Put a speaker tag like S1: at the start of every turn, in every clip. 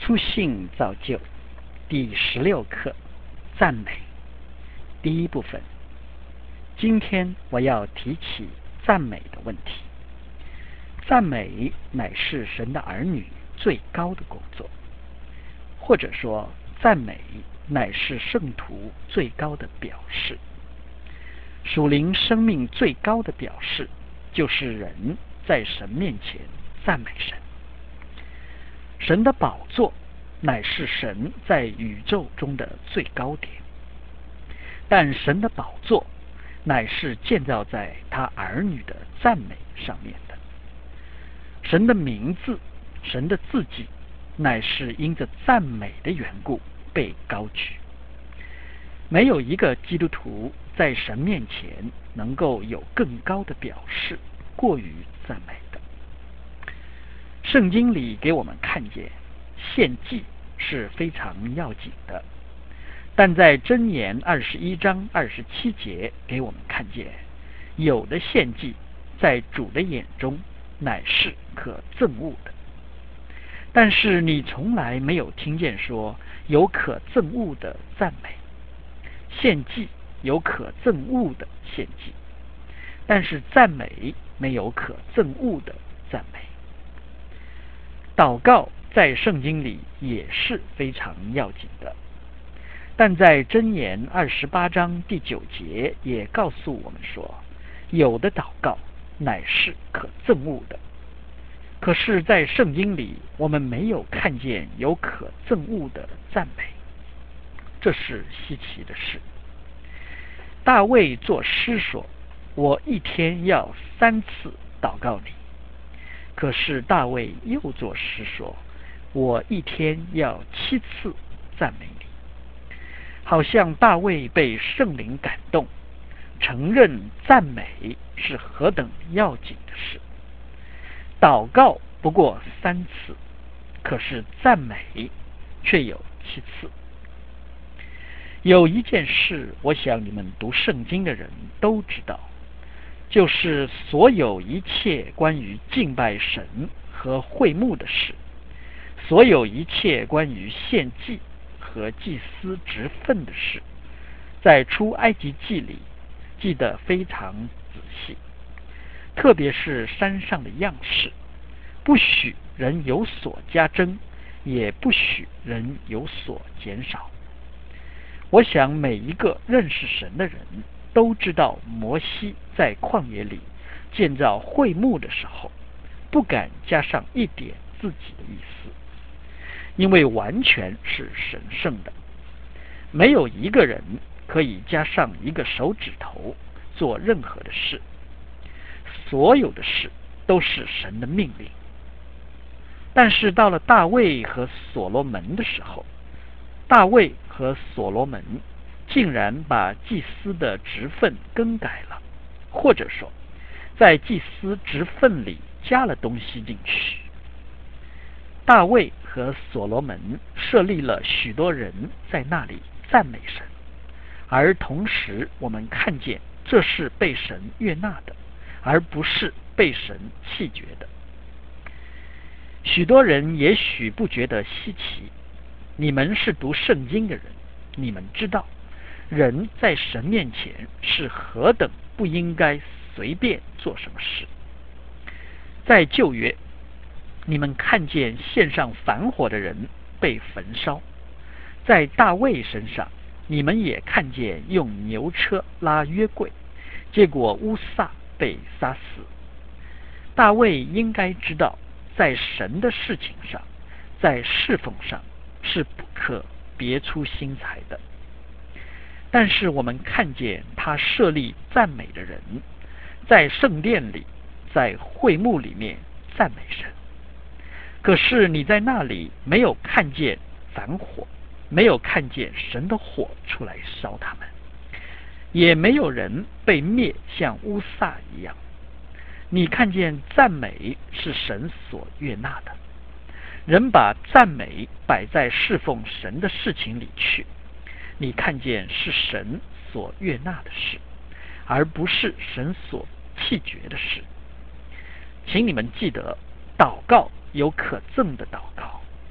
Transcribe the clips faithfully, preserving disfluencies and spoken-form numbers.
S1: 书信造就第十六课，赞美。第一部分，今天我要提起赞美的问题。赞美乃是神的儿女最高的工作，或者说赞美乃是圣徒最高的表示。属灵生命最高的表示，就是人在神面前赞美神。神的宝座乃是神在宇宙中的最高点，但神的宝座乃是建造在他儿女的赞美上面的。神的名字，神的自己，乃是因着赞美的缘故被高举。没有一个基督徒在神面前能够有更高的表示，过于赞美的。圣经里给我们看见，献祭是非常要紧的，但在箴言二十一章二十七节给我们看见，有的献祭在主的眼中乃是可憎恶的。但是你从来没有听见说有可憎恶的赞美。献祭有可憎恶的献祭，但是赞美没有可憎恶的赞美。祷告在圣经里也是非常要紧的，但在箴言二十八章第九节也告诉我们说，有的祷告乃是可憎恶的。可是在圣经里我们没有看见有可憎恶的赞美，这是稀奇的事。大卫作诗说，我一天要三次祷告你。可是大卫又作诗说，我一天要七次赞美你。好像大卫被圣灵感动，承认赞美是何等要紧的事。祷告不过三次，可是赞美却有七次。有一件事，我想你们读圣经的人都知道，就是所有一切关于敬拜神和会幕的事，所有一切关于献祭和祭司职分的事，在出埃及记里记得非常仔细，特别是山上的样式，不许人有所加增，也不许人有所减少。我想每一个认识神的人都知道，摩西在旷野里建造会幕的时候，不敢加上一点自己的意思，因为完全是神圣的。没有一个人可以加上一个手指头做任何的事，所有的事都是神的命令。但是到了大卫和所罗门的时候，大卫和所罗门竟然把祭司的职分更改了，或者说在祭司职分里加了东西进去。大卫和所罗门设立了许多人在那里赞美神，而同时我们看见这是被神悦纳的，而不是被神弃绝的。许多人也许不觉得稀奇，你们是读圣经的人，你们知道人在神面前是何等不应该随便做什么事。在旧约，你们看见献上燔火的人被焚烧，在大卫身上，你们也看见用牛车拉约柜，结果乌撒被杀死。大卫应该知道，在神的事情上，在侍奉上是不可别出心裁的。但是我们看见他设立赞美的人，在圣殿里，在会幕里面赞美神。可是你在那里没有看见燔火，没有看见神的火出来烧他们，也没有人被灭像乌撒一样。你看见赞美是神所悦纳的，人把赞美摆在侍奉神的事情里去，你看见是神所悦纳的事，而不是神所弃绝的事。请你们记得，祷告有可憎的祷告，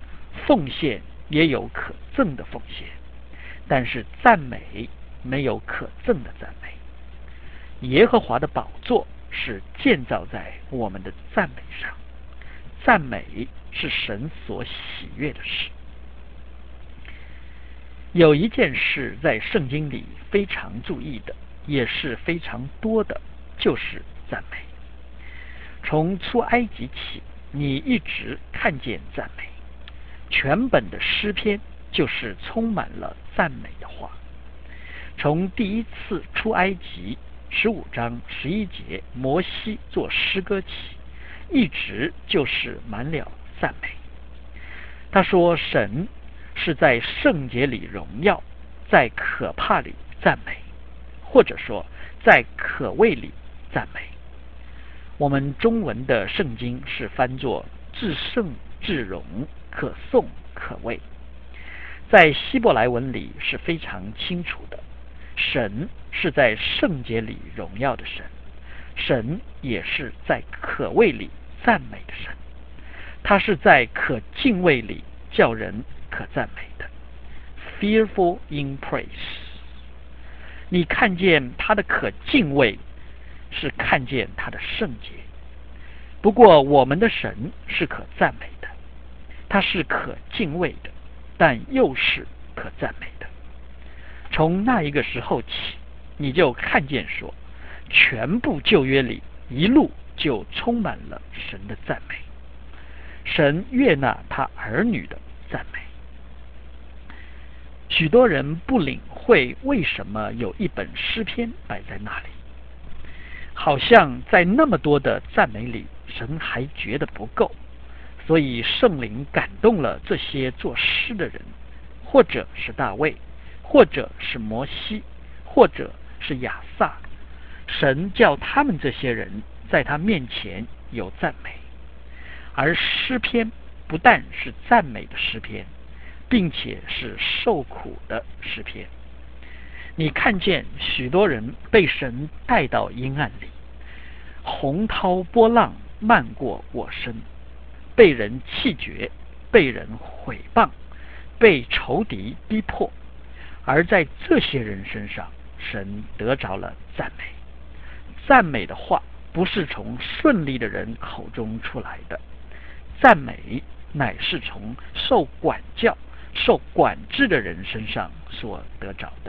S1: 奉献也有可憎的奉献，但是赞美没有可憎的赞美。耶和华的宝座是建造在我们的赞美上，赞美是神所喜悦的事。有一件事在圣经里非常注意的，也是非常多的，就是赞美。从出埃及起，你一直看见赞美，全本的诗篇就是充满了赞美的话。从第一次出埃及十五章十一节摩西作诗歌起，一直就是满了赞美。他说神是在圣洁里荣耀，在可怕里赞美，或者说在可畏里赞美。我们中文的圣经是翻作至圣至荣，可颂可畏。在希伯来文里是非常清楚的，神是在圣洁里荣耀的神，神也是在可畏里赞美的神，他是在可敬畏里叫人可赞美的。 Fearful in praise， 你看见他的可敬畏，是看见他的圣洁。不过我们的神是可赞美的，他是可敬畏的，但又是可赞美的。从那一个时候起，你就看见说，全部旧约里一路就充满了神的赞美，神悦纳他儿女的赞美。许多人不领会为什么有一本诗篇摆在那里，好像在那么多的赞美里，神还觉得不够，所以圣灵感动了这些作诗的人，或者是大卫，或者是摩西，或者是亚萨，神叫他们这些人在他面前有赞美。而诗篇不但是赞美的诗篇，并且是受苦的诗篇。你看见许多人被神带到阴暗里，洪涛波浪漫过我身，被人弃绝，被人毁谤，被仇敌逼迫，而在这些人身上，神得着了赞美。赞美的话不是从顺利的人口中出来的，赞美乃是从受管教、受管制的人身上所得着的。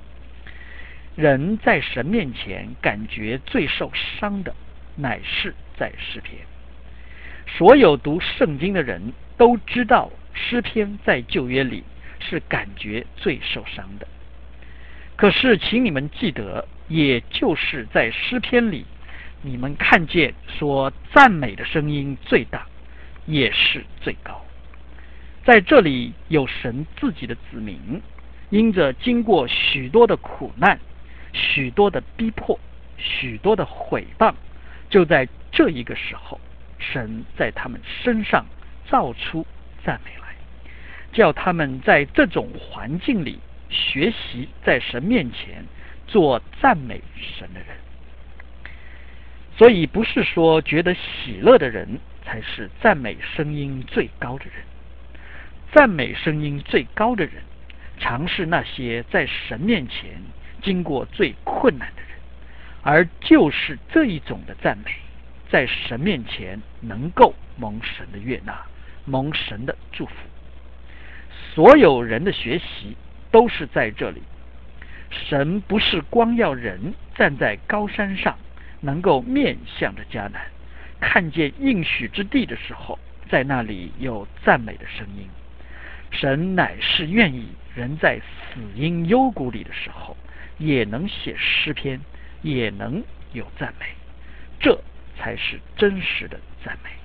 S1: 人在神面前感觉最受伤的，乃是在诗篇。所有读圣经的人都知道，诗篇在旧约里是感觉最受伤的。可是请你们记得，也就是在诗篇里，你们看见说赞美的声音最大，也是最高。在这里有神自己的子民，因着经过许多的苦难，许多的逼迫，许多的毁谤，就在这一个时候，神在他们身上造出赞美来，叫他们在这种环境里学习在神面前做赞美神的人。所以不是说觉得喜乐的人才是赞美声音最高的人，赞美声音最高的人，常是那些在神面前经过最困难的人，而就是这一种的赞美，在神面前能够蒙神的悦纳，蒙神的祝福。所有人的学习都是在这里。神不是光要人站在高山上，能够面向着迦南，看见应许之地的时候，在那里有赞美的声音。神乃是愿意人在死荫幽谷里的时候，也能写诗篇，也能有赞美，这才是真实的赞美。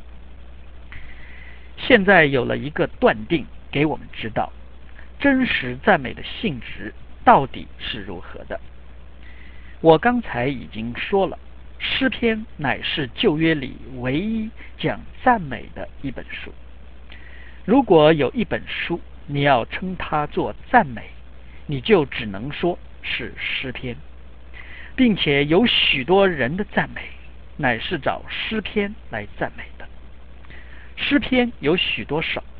S1: 现在有了一个断定，给我们知道真实赞美的性质到底是如何的。我刚才已经说了，诗篇乃是旧约里唯一讲赞美的一本书。如果有一本书你要称它做赞美，你就只能说是诗篇，并且有许多人的赞美乃是找诗篇来赞美的。诗篇有许多首，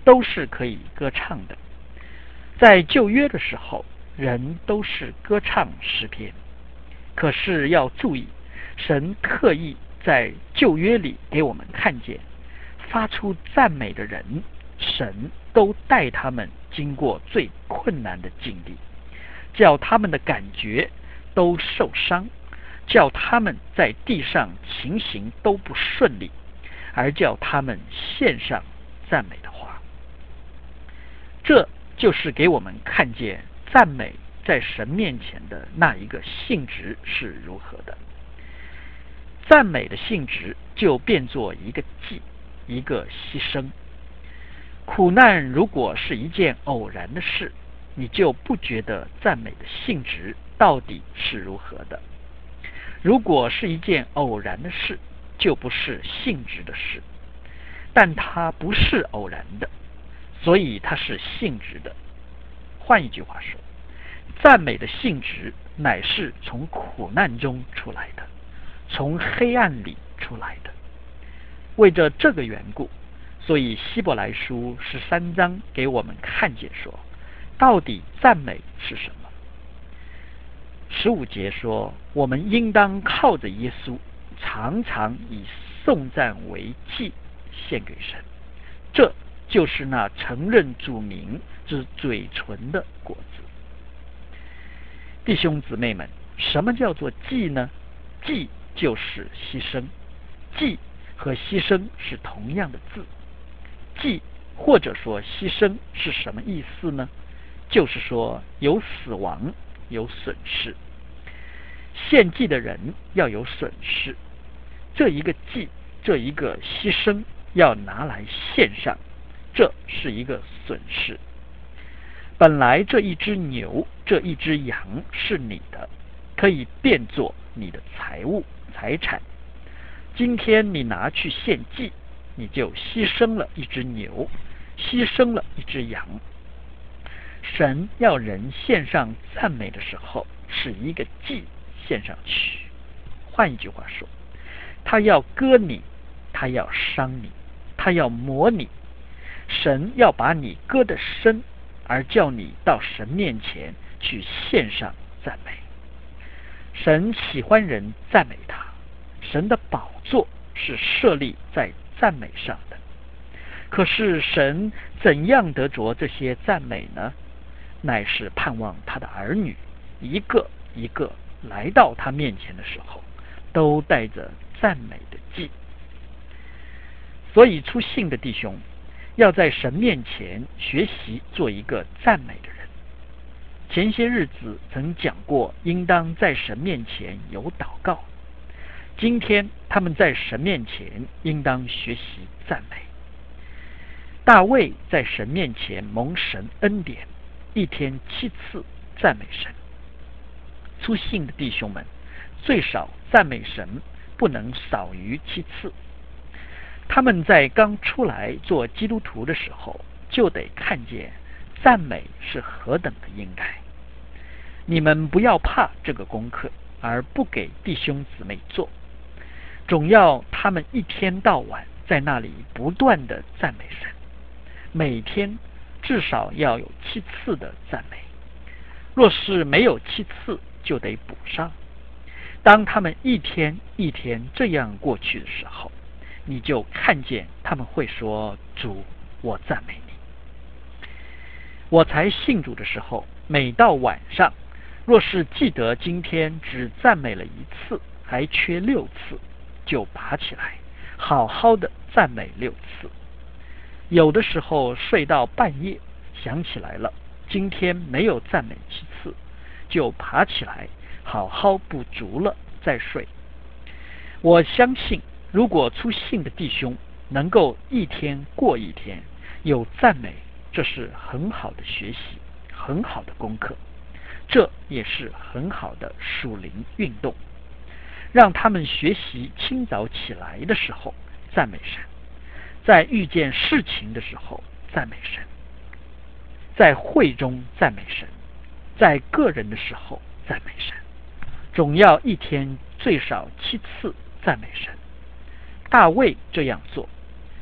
S1: 都是可以歌唱的。在旧约的时候，人都是歌唱诗篇。可是要注意，神特意在旧约里给我们看见，发出赞美的人，神都带他们经过最困难的经历，叫他们的感觉都受伤，叫他们在地上情形都不顺利，而叫他们献上赞美的话。这就是给我们看见赞美在神面前的那一个性质是如何的。赞美的性质就变作一个祭，一个牺牲。苦难如果是一件偶然的事，你就不觉得赞美的性质到底是如何的。如果是一件偶然的事，就不是性质的事，但它不是偶然的，所以它是性质的。换一句话说，赞美的性质乃是从苦难中出来的，从黑暗里出来的。为着这个缘故，所以希伯来书十三章给我们看见说，到底赞美是什么？十五节说，我们应当靠着耶稣，常常以颂赞为祭献给神。这就是那承认主名之嘴唇的果子。弟兄姊妹们，什么叫做祭呢？祭就是牺牲，祭和牺牲是同样的字。祭或者说牺牲是什么意思呢？就是说有死亡，有损失。献祭的人要有损失，这一个祭，这一个牺牲要拿来献上，这是一个损失。本来这一只牛，这一只羊是你的，可以变作你的财物财产。今天你拿去献祭，你就牺牲了一只牛，牺牲了一只羊。神要人献上赞美的时候，是一个祭献上去。换一句话说，他要割你，他要伤你，他要磨你。神要把你割得深，而叫你到神面前去献上赞美。神喜欢人赞美他，神的宝座是设立在赞美上的。可是神怎样得着这些赞美呢？乃是盼望他的儿女一个一个来到他面前的时候，都带着赞美的祭。所以初信的弟兄要在神面前学习做一个赞美的人。前些日子曾讲过，应当在神面前有祷告。今天他们在神面前应当学习赞美。大卫在神面前蒙神恩典，一天七次赞美神。初信的弟兄们，最少赞美神不能少于七次。他们在刚出来做基督徒的时候，就得看见赞美是何等的应该。你们不要怕这个功课，而不给弟兄姊妹做，总要他们一天到晚在那里不断的赞美神，每天至少要有七次的赞美。若是没有七次，就得补上。当他们一天一天这样过去的时候，你就看见他们会说，主，我赞美你。我才信主的时候，每到晚上，若是记得今天只赞美了一次，还缺六次，就拔起来好好的赞美六次。有的时候睡到半夜，想起来了今天没有赞美七次，就爬起来好好补足了再睡。我相信如果初信的弟兄能够一天过一天有赞美，这是很好的学习，很好的功课，这也是很好的属灵运动。让他们学习清早起来的时候赞美神，在遇见事情的时候赞美神，在会中赞美神，在个人的时候赞美神，总要一天最少七次赞美神。大卫这样做，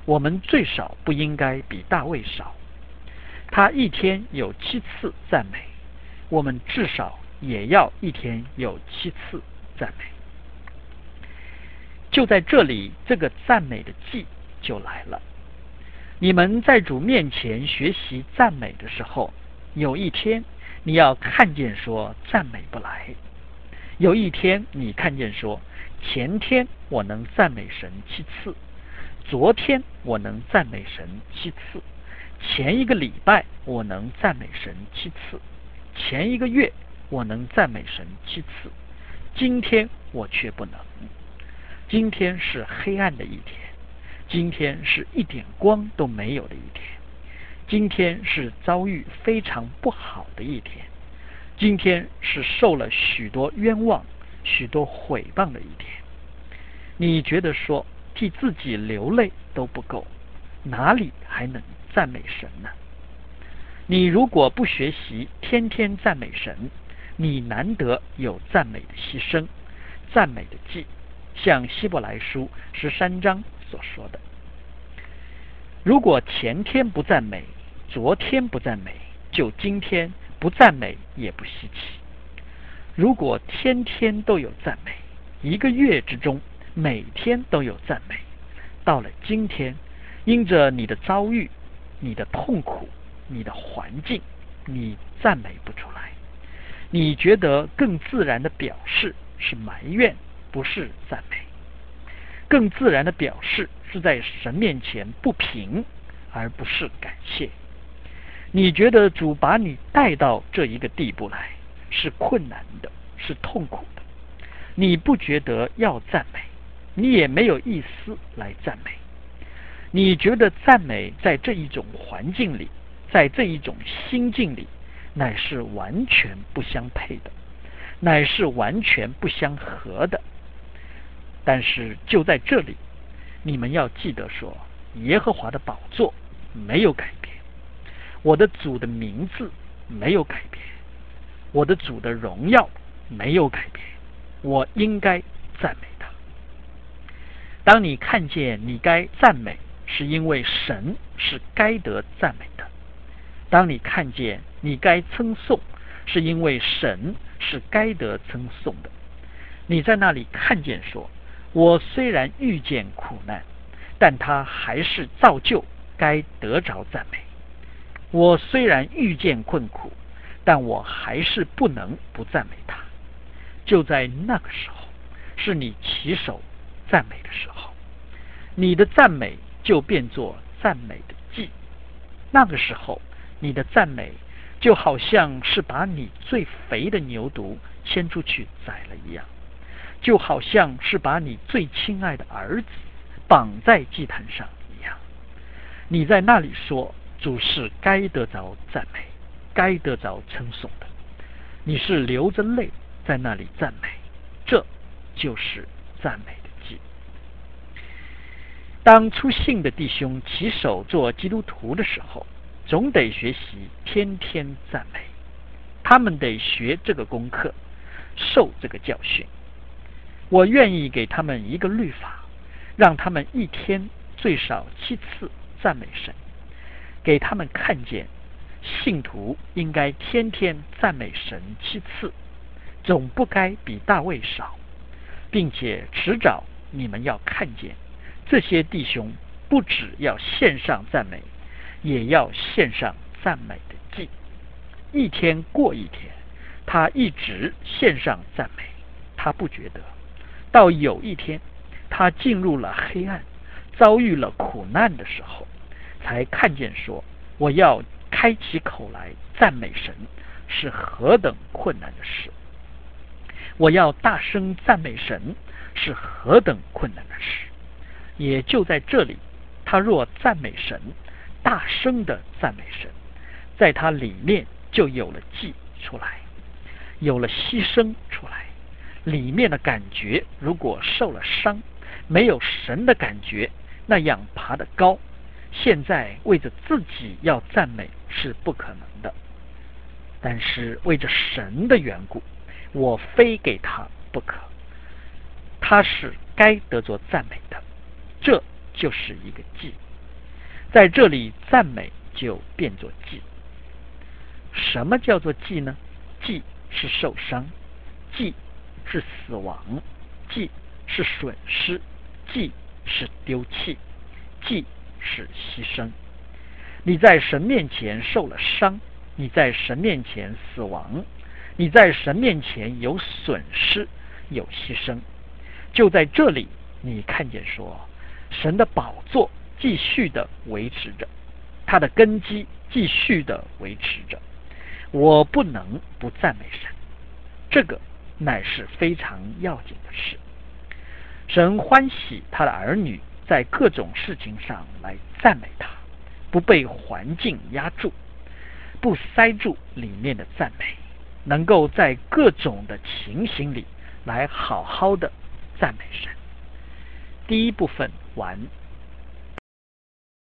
S1: 我们最少不应该比大卫少。他一天有七次赞美，我们至少也要一天有七次赞美。就在这里，这个赞美的记就来了。你们在主面前学习赞美的时候，有一天你要看见说赞美不来，有一天你看见说前天我能赞美神七次，昨天我能赞美神七次，前一个礼拜我能赞美神七次，前一个月我能赞美神七次，今天我却不能。今天是黑暗的一天，今天是一点光都没有的一天，今天是遭遇非常不好的一天，今天是受了许多冤枉、许多毁谤的一天。你觉得说替自己流泪都不够，哪里还能赞美神呢？你如果不学习天天赞美神，你难得有赞美的牺牲、赞美的祭，像希伯来书十三章所说的。如果前天不赞美，昨天不赞美，就今天不赞美也不稀奇。如果天天都有赞美，一个月之中每天都有赞美，到了今天，因着你的遭遇、你的痛苦、你的环境，你赞美不出来。你觉得更自然的表示是埋怨，不是赞美。更自然的表示是在神面前不平，而不是感谢。你觉得主把你带到这一个地步来是困难的，是痛苦的，你不觉得要赞美，你也没有意思来赞美。你觉得赞美在这一种环境里，在这一种心境里，乃是完全不相配的，乃是完全不相合的。但是就在这里，你们要记得说，耶和华的宝座没有改变，我的主的名字没有改变，我的主的荣耀没有改变，我应该赞美他。当你看见你该赞美，是因为神是该得赞美的；当你看见你该称颂，是因为神是该得称颂的。你在那里看见说，我虽然遇见苦难，但他还是造就该得着赞美。我虽然遇见困苦，但我还是不能不赞美他。就在那个时候，是你起手赞美的时候，你的赞美就变作赞美的祭。那个时候，你的赞美就好像是把你最肥的牛犊牵出去宰了一样，就好像是把你最亲爱的儿子绑在祭坛上一样。你在那里说，主是该得着赞美，该得着称颂的。你是流着泪在那里赞美，这就是赞美的祭。当初信的弟兄起手做基督徒的时候，总得学习天天赞美，他们得学这个功课，受这个教训。我愿意给他们一个律法，让他们一天最少七次赞美神，给他们看见信徒应该天天赞美神七次，总不该比大卫少，并且迟早你们要看见这些弟兄不只要献上赞美，也要献上赞美的祭。一天过一天，他一直献上赞美，他不觉得。到有一天，他进入了黑暗，遭遇了苦难的时候，才看见说，我要开起口来赞美神是何等困难的事，我要大声赞美神是何等困难的事。也就在这里，他若赞美神，大声的赞美神，在他里面就有了祭出来，有了牺牲出来。里面的感觉如果受了伤，没有神的感觉那样爬得高，现在为着自己要赞美是不可能的。但是为着神的缘故，我非给他不可，他是该得着赞美的，这就是一个祭。 在这里，赞美就变作祭。什么叫做祭呢？祭是受伤，祭是死亡，祭是损失，祭是丢弃，祭是牺牲。你在神面前受了伤，你在神面前死亡，你在神面前有损失，有牺牲。就在这里，你看见说，神的宝座继续的维持着，他的根基继续的维持着。我不能不赞美神，这个乃是非常要紧的事。神欢喜他的儿女在各种事情上来赞美他，不被环境压住，不塞住里面的赞美，能够在各种的情形里来好好的赞美神。第一部分完。